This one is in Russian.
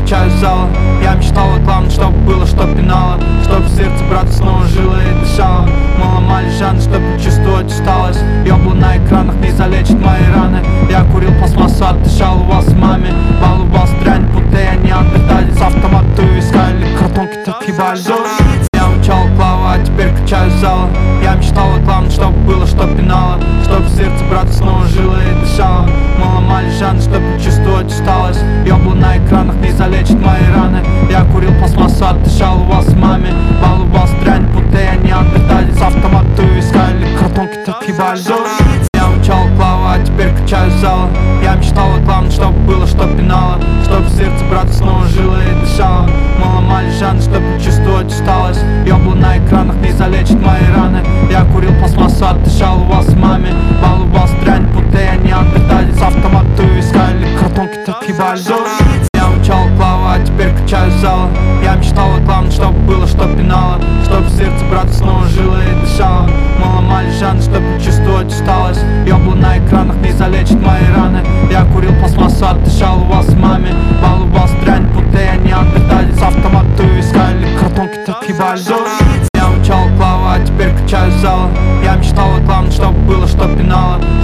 кричаю из зала. Я мечтал о главном, чтобы было, что пинало, чтобы сердце брата снова жило и дышало. Мы ломали жанр, чтобы чувствовать усталость. Ёбла на экранах не залечит мои раны. Я курил пластмассу, отдышал у вас с маме. Бал у вас дрянь, будто я не неандерталец. Автоматы искали, картонки так ебали. Я учал плавать, а теперь качаю из зала. Я мечтал о главном, чтобы было, что пинало, чтобы сердце брата снова жило и дышало. Мы ломали жанр, чтобы чувствовать усталость. Ёбла на экранах не залечит мои раны. Я курил пластмассу, отдышал у вас с маме. Бал у вас дрянь, будто я не неандерталец. Автоматы искали, картонки так ебали. Я учал плавать, а теперь качаю из зала. Я мечтал о главном, чтобы было, что пинало, чтобы сердце брата снова жило и дышало. Мы ломали жанр, чтобы чувствовать усталость. Ёбла на экранах не залечит мои раны. Я курил пластмассу, отдышал у вас с маме. Бал у вас дрянь, будто я не неандерталец. Автоматы искали, картонки так ебали. Я учал плавать, а теперь качаю из зала. Я мечтал о главном, чтобы было, что пинало, чтобы сердце брата снова жило и дышало. Мы ломали жанр, чтобы чувствовать усталость. Ёбла на экранах не залечит мои раны. Я курил пластмассу, отдышал у вас с маме. Бал у вас дрянь, будто я не неандерталец. Автоматы искали, картонки так ебали. Я учал плавать, а теперь качаю из зала. Я мечтал о главном, чтобы было, что пинало,